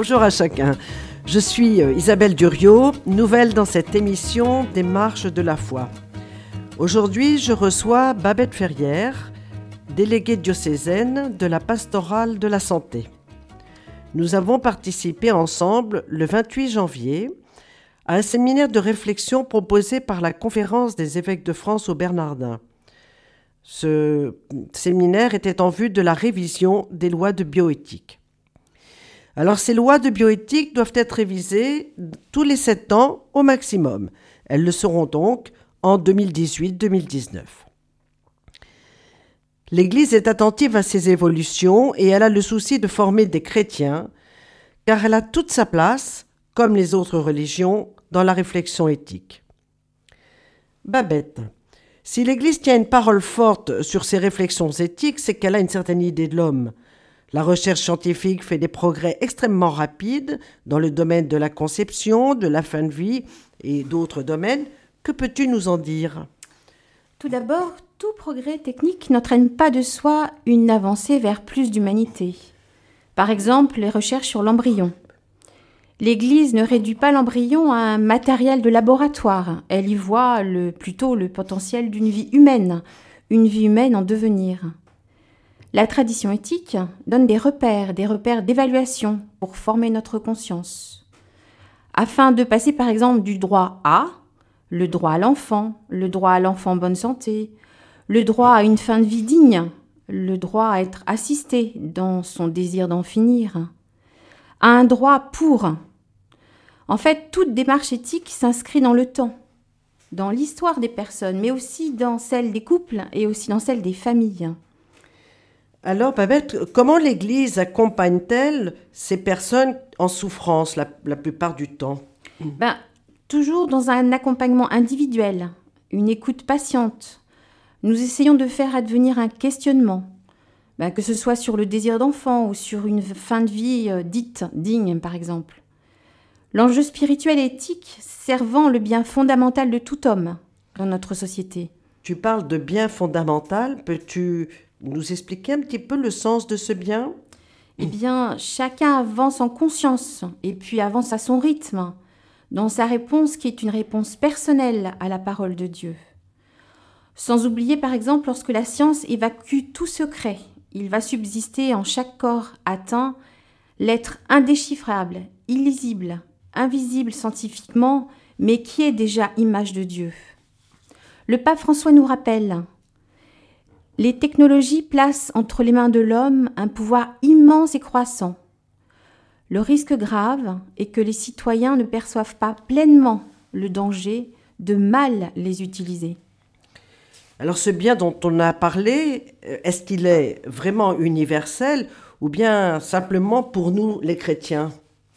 Bonjour à chacun. Je suis Isabelle Duriot, nouvelle dans cette émission des Marches de la foi. Aujourd'hui, je reçois Babette Ferrière, déléguée diocésaine de la pastorale de la santé. Nous avons participé ensemble le 28 janvier à un séminaire de réflexion proposé par la Conférence des évêques de France aux Bernardins. Ce séminaire était en vue de la révision des lois de bioéthique. Alors, ces lois de bioéthique doivent être révisées tous les 7 ans au maximum. Elles le seront donc en 2018-2019. L'Église est attentive à ces évolutions et elle a le souci de former des chrétiens, car elle a toute sa place, comme les autres religions, dans la réflexion éthique. Babette, si l'Église tient une parole forte sur ces réflexions éthiques, c'est qu'elle a une certaine idée de l'homme. La recherche scientifique fait des progrès extrêmement rapides dans le domaine de la conception, de la fin de vie et d'autres domaines. Que peux-tu nous en dire ? Tout d'abord, tout progrès technique n'entraîne pas de soi une avancée vers plus d'humanité. Par exemple, les recherches sur l'embryon. L'Église ne réduit pas l'embryon à un matériel de laboratoire. Elle y voit plutôt le potentiel d'une vie humaine en devenir. La tradition éthique donne des repères d'évaluation pour former notre conscience. Afin de passer par exemple du droit à, le droit à l'enfant en bonne santé, le droit à une fin de vie digne, le droit à être assisté dans son désir d'en finir, à un droit pour. En fait, toute démarche éthique s'inscrit dans le temps, dans l'histoire des personnes, mais aussi dans celle des couples et aussi dans celle des familles. Alors, Babette, comment l'Église accompagne-t-elle ces personnes en souffrance la plupart du temps ? Toujours dans un accompagnement individuel, une écoute patiente. Nous essayons de faire advenir un questionnement, que ce soit sur le désir d'enfant ou sur une fin de vie dite digne, par exemple. L'enjeu spirituel et éthique servant le bien fondamental de tout homme dans notre société. Tu parles de bien fondamental, peux-tu nous expliquer un petit peu le sens de ce bien ? Eh bien, chacun avance en conscience et puis avance à son rythme, dans sa réponse qui est une réponse personnelle à la parole de Dieu. Sans oublier, par exemple, lorsque la science évacue tout secret, il va subsister en chaque corps atteint l'être indéchiffrable, illisible, invisible scientifiquement, mais qui est déjà image de Dieu. Le pape François nous rappelle: les technologies placent entre les mains de l'homme un pouvoir immense et croissant. Le risque grave est que les citoyens ne perçoivent pas pleinement le danger de mal les utiliser. Alors ce bien dont on a parlé, est-ce qu'il est vraiment universel ou bien simplement pour nous les chrétiens ?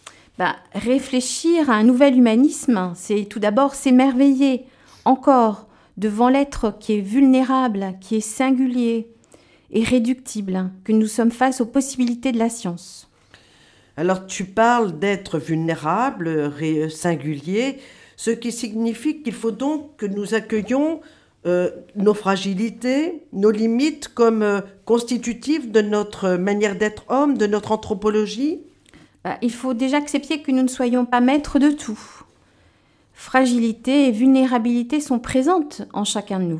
Réfléchir à un nouvel humanisme, c'est tout d'abord s'émerveiller encore devant l'être qui est vulnérable, qui est singulier et réductible, que nous sommes face aux possibilités de la science. Alors tu parles d'être vulnérable, singulier, ce qui signifie qu'il faut donc que nous accueillions nos fragilités, nos limites comme constitutives de notre manière d'être homme, de notre anthropologie. Il faut déjà accepter que nous ne soyons pas maîtres de tout. Fragilité et vulnérabilité sont présentes en chacun de nous.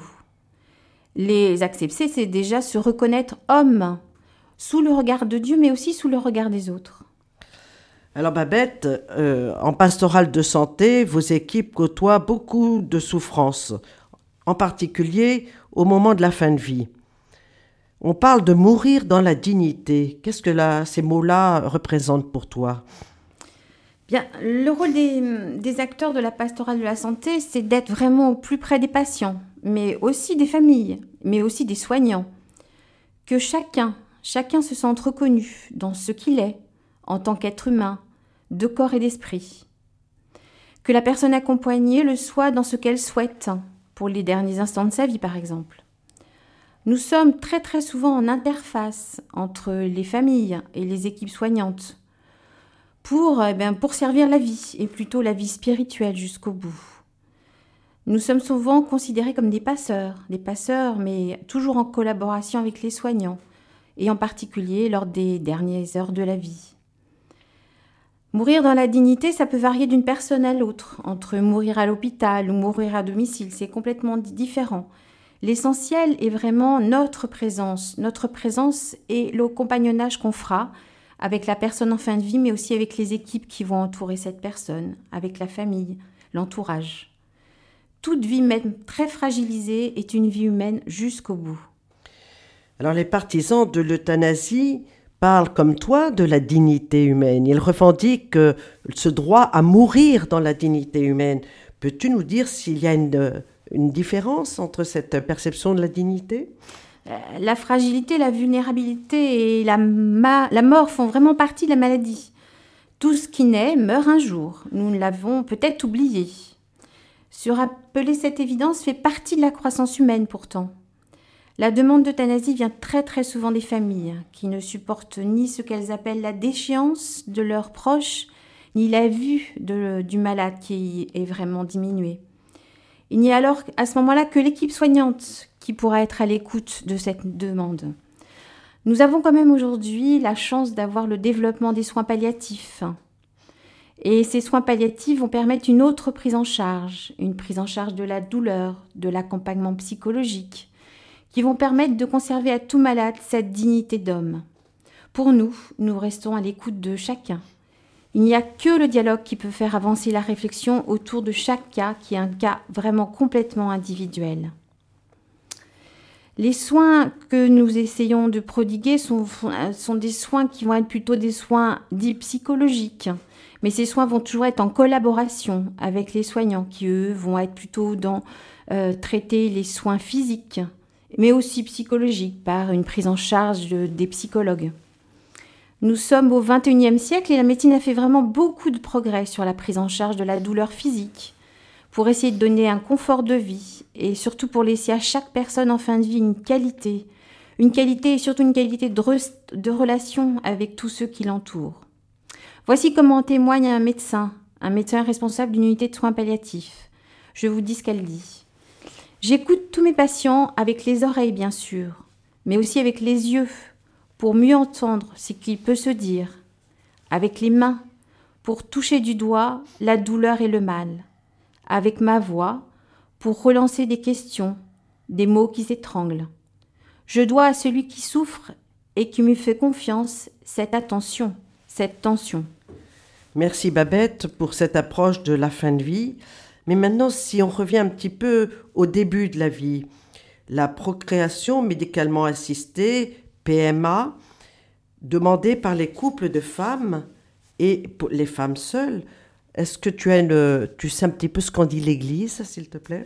Les accepter, c'est déjà se reconnaître homme, sous le regard de Dieu, mais aussi sous le regard des autres. Alors Babette, en pastorale de santé, vos équipes côtoient beaucoup de souffrances, en particulier au moment de la fin de vie. On parle de mourir dans la dignité. Qu'est-ce que ces mots-là représentent pour toi ? Le rôle des acteurs de la pastorale de la santé, c'est d'être vraiment au plus près des patients, mais aussi des familles, mais aussi des soignants. Que chacun se sente reconnu dans ce qu'il est, en tant qu'être humain, de corps et d'esprit. Que la personne accompagnée le soit dans ce qu'elle souhaite, pour les derniers instants de sa vie par exemple. Nous sommes très très souvent en interface entre les familles et les équipes soignantes pour servir la vie, et plutôt la vie spirituelle jusqu'au bout. Nous sommes souvent considérés comme des passeurs, mais toujours en collaboration avec les soignants, et en particulier lors des dernières heures de la vie. Mourir dans la dignité, ça peut varier d'une personne à l'autre. Entre mourir à l'hôpital ou mourir à domicile, c'est complètement différent. L'essentiel est vraiment notre présence et le compagnonnage qu'on fera avec la personne en fin de vie, mais aussi avec les équipes qui vont entourer cette personne, avec la famille, l'entourage. Toute vie même très fragilisée est une vie humaine jusqu'au bout. Alors les partisans de l'euthanasie parlent comme toi de la dignité humaine. Ils revendiquent ce droit à mourir dans la dignité humaine. Peux-tu nous dire s'il y a une différence entre cette perception de la dignité ? La fragilité, la vulnérabilité et la mort font vraiment partie de la maladie. Tout ce qui naît meurt un jour. Nous l'avons peut-être oublié. Se rappeler cette évidence fait partie de la croissance humaine pourtant. La demande d'euthanasie vient très très souvent des familles qui ne supportent ni ce qu'elles appellent la déchéance de leurs proches, ni la vue du malade qui est vraiment diminué. Il n'y a alors à ce moment-là que l'équipe soignante qui pourra être à l'écoute de cette demande. Nous avons quand même aujourd'hui la chance d'avoir le développement des soins palliatifs. Et ces soins palliatifs vont permettre une autre prise en charge de la douleur, de l'accompagnement psychologique, qui vont permettre de conserver à tout malade cette dignité d'homme. Pour nous, nous restons à l'écoute de chacun. Il n'y a que le dialogue qui peut faire avancer la réflexion autour de chaque cas, qui est un cas vraiment complètement individuel. Les soins que nous essayons de prodiguer sont des soins qui vont être plutôt des soins dits psychologiques. Mais ces soins vont toujours être en collaboration avec les soignants qui, eux, vont être plutôt dans traiter les soins physiques, mais aussi psychologiques par une prise en charge des psychologues. Nous sommes au XXIe siècle et la médecine a fait vraiment beaucoup de progrès sur la prise en charge de la douleur physique pour essayer de donner un confort de vie et surtout pour laisser à chaque personne en fin de vie une qualité et surtout une qualité de relation avec tous ceux qui l'entourent. Voici comment témoigne un médecin responsable d'une unité de soins palliatifs. Je vous dis ce qu'elle dit. J'écoute tous mes patients avec les oreilles bien sûr, mais aussi avec les yeux pour mieux entendre ce qu'il peut se dire, avec les mains pour toucher du doigt la douleur et le mal, avec ma voix pour relancer des questions, des mots qui s'étranglent. Je dois à celui qui souffre et qui me fait confiance cette attention, cette tension. Merci Babette pour cette approche de la fin de vie. Mais maintenant, si on revient un petit peu au début de la vie, la procréation médicalement assistée, PMA, demandée par les couples de femmes et pour les femmes seules, est-ce que tu sais un petit peu ce qu'en dit l'Église, s'il te plaît ?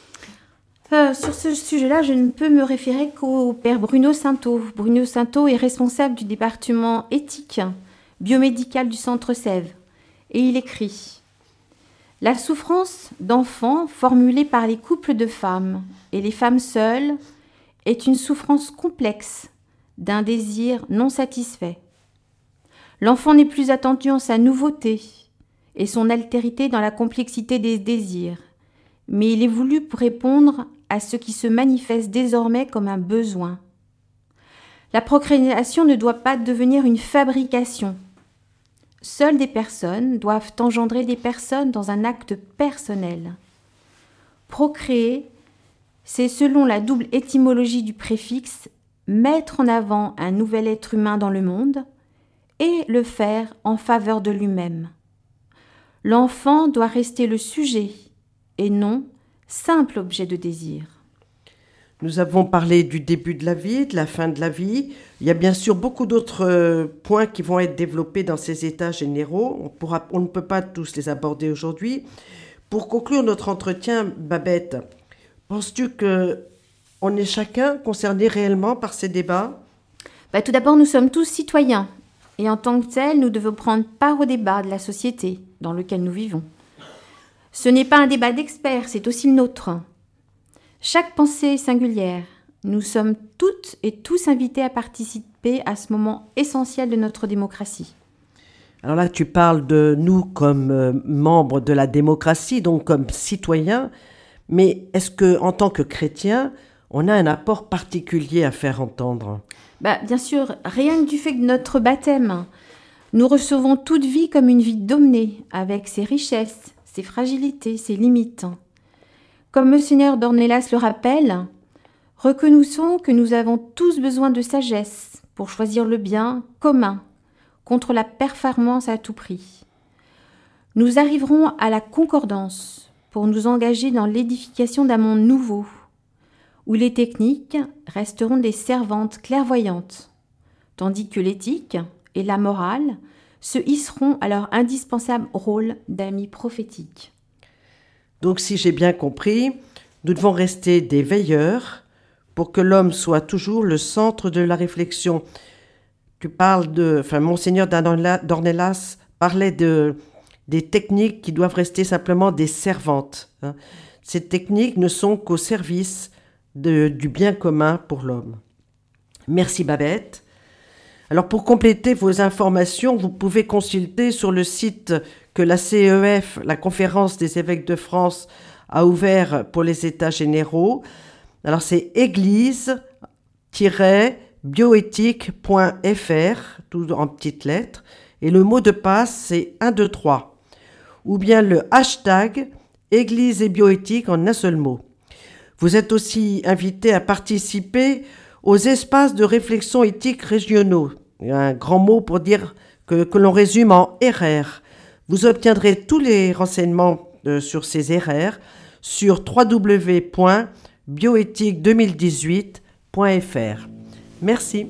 Sur ce sujet-là, je ne peux me référer qu'au père Bruno Sainteau. Bruno Sainteau est responsable du département éthique biomédical du Centre Sèvres. Et il écrit « La souffrance d'enfants formulée par les couples de femmes et les femmes seules est une souffrance complexe d'un désir non satisfait. L'enfant n'est plus attendu en sa nouveauté et son altérité dans la complexité des désirs, mais il est voulu pour répondre à ce qui se manifeste désormais comme un besoin. La procréation ne doit pas devenir une fabrication. Seules des personnes doivent engendrer des personnes dans un acte personnel. Procréer, c'est selon la double étymologie du préfixe mettre en avant un nouvel être humain dans le monde et le faire en faveur de lui-même. L'enfant doit rester le sujet et non simple objet de désir. Nous avons parlé du début de la vie, de la fin de la vie. Il y a bien sûr beaucoup d'autres points qui vont être développés dans ces états généraux. On ne peut pas tous les aborder aujourd'hui. Pour conclure notre entretien, Babette, penses-tu qu'on est chacun concerné réellement par ces débats ? Tout d'abord, nous sommes tous citoyens. Et en tant que tels, nous devons prendre part au débat de la société dans lequel nous vivons. Ce n'est pas un débat d'experts, c'est aussi le nôtre. Chaque pensée est singulière. Nous sommes toutes et tous invités à participer à ce moment essentiel de notre démocratie. Alors là, tu parles de nous comme membres de la démocratie, donc comme citoyens, mais est-ce qu'en tant que chrétiens, on a un apport particulier à faire entendre ? Bien sûr, rien que du fait de notre baptême, Nous recevons toute vie comme une vie dominée, avec ses richesses, ses fragilités, ses limites. Comme Monseigneur d'Ornelas le rappelle, reconnaissons que nous avons tous besoin de sagesse pour choisir le bien commun contre la performance à tout prix. Nous arriverons à la concordance pour nous engager dans l'édification d'un monde nouveau, où les techniques resteront des servantes clairvoyantes, tandis que l'éthique et la morale se hisseront à leur indispensable rôle d'amis prophétiques. Donc, si j'ai bien compris, nous devons rester des veilleurs pour que l'homme soit toujours le centre de la réflexion. Tu parles Monseigneur d'Ornelas parlait des techniques qui doivent rester simplement des servantes. Ces techniques ne sont qu'au service du bien commun pour l'homme. Merci Babette. Alors pour compléter vos informations, vous pouvez consulter sur le site que la CEF, la Conférence des évêques de France, a ouvert pour les États généraux. Alors c'est église-bioéthique.fr, tout en petites lettres, et le mot de passe c'est 123, ou bien le hashtag Église et bioéthique en un seul mot. Vous êtes aussi invité à participer aux espaces de réflexion éthique régionaux. Il y a un grand mot pour dire que l'on résume en RR. Vous obtiendrez tous les renseignements sur ces RR sur www.bioéthique2018.fr. Merci.